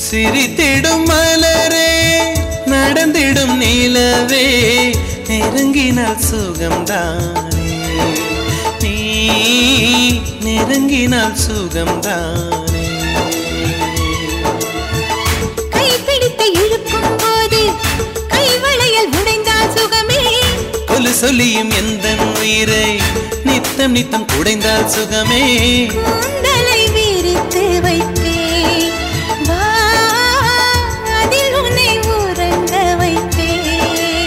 சிரித்திடும் மலரே நடந்திடும் நிலவே நெருங்கினால் சுகம்தானே நீ நெருங்கினால் சுகம்தானே கைப்பிடித்து இழுக்கும் போது கைவளையல் உடைந்தால் சுகமே கொலு சொல்லியும் எந்த உயிரை நித்தம் நித்தம் குடைந்தால் சுகமே கூந்தலை விரித்து வைத்தேன் வா அதில் உன்னை உறங்க வைத்தேன்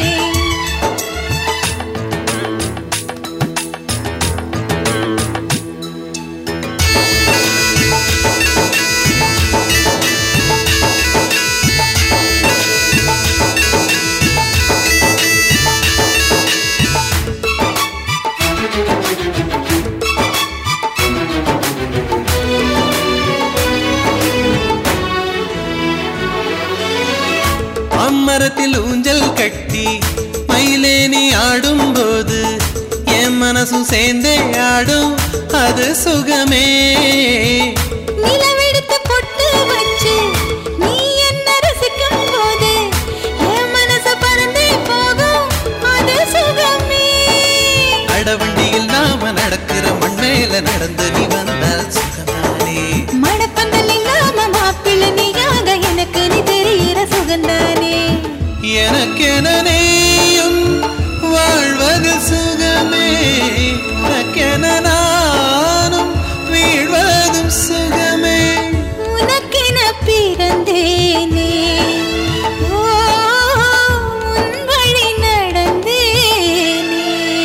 அம்மரத்தில் ஊஞ்சல் கட்டி மயிலேனி ஆடும் போது என் மனசும் சேர்ந்தே ஆடும் அது சுகமே நிலவெடுத்து பொட்டு வச்சு நீ என்ன ரசிக்கும் போது என் மனசு பறந்தே போகும் அது சுகமே அடவண்டியில் நாம நடக்கிற மண் மேல நடந்து நீ வந்தால் சுகமானே மணப்பந்தல் இல்லாம மாப்பிள்ளை நீயாக எனக்கு நீ தெரிகிற சுகந்தானே எனக்கென நீயும் வாழ்வது சுகமே உனக்கென நானும் வீழ்வதும் சுகமே உனக்கென பிறந்தேனே ஓ உன் வழி நடந்தேனே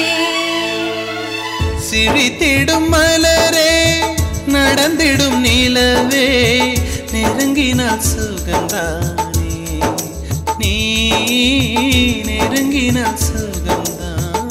சிரித்திடும் மலரே நடந்திடும் நிலவே நெருங்கினால் சுகம்தானே நீ நெருங்கினால் சுகம்தானே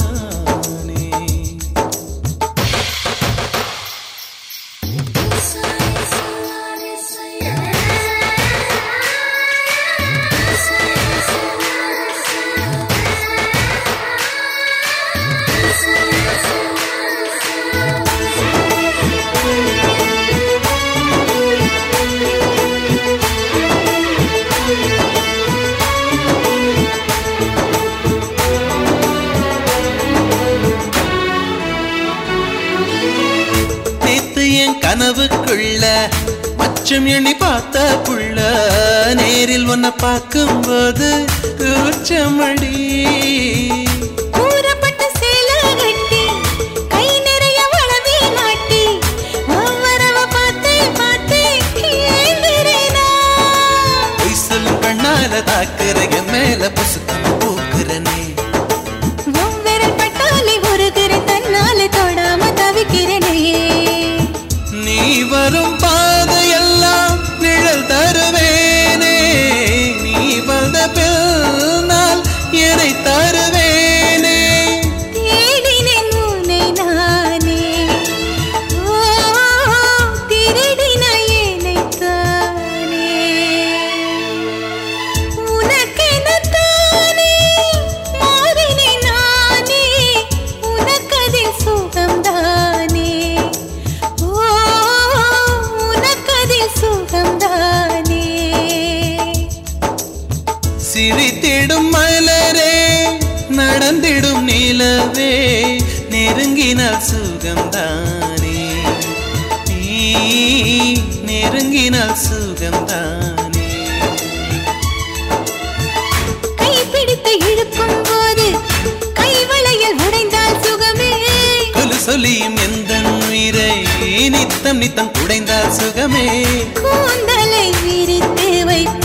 என் கனவுக்குள்ள மச்சம் எண்ணி பார்த்த புள்ள நேரில் உன்னை பார்க்கும் போது கூச்சமடி கூறப்பட்ட சேலை கட்டி கை நிறைய வளவி மாட்டி ஒவ்வொருவ பார்த்தே பார்த்தே ஏந்திரேனா பொய் சொல்லும் கண்ணால தாக்குற என் மேல பசுத்தம் பூக்குறனே ஒவ்வொரு பட்டாலை உருகிறேன் தன்னாலே தொடாம தவிக்கிறேனே நீ வரும் பாதையெல்லாம் நிழல் தருவேனே நீ வந்த பின்னால் என்னை தருவேனே தேடினேன் உன்னை நானே ஓ திருடினாய் என்னைத்தானே உனக்கெனத்தானே மாறினேன் நானே உனக்கதில் சுகம்தானே ஓ உனக்கதில் சுகம்தானே சிரித்திடும் மலரே நடந்திடும் நிலவே நெருங்கினால் சுகம்தானே நீ நெருங்கினால் சுகம்தானே கைப்பிடித்து இழுக்கும் போது கைவளையல் உடைந்தால் சுகமே கொலு சொல்லியும் எந்த உயிரை நித்தம் நித்தம் குடைந்தால் சுகமே கூந்தலை விரித்து வைத்து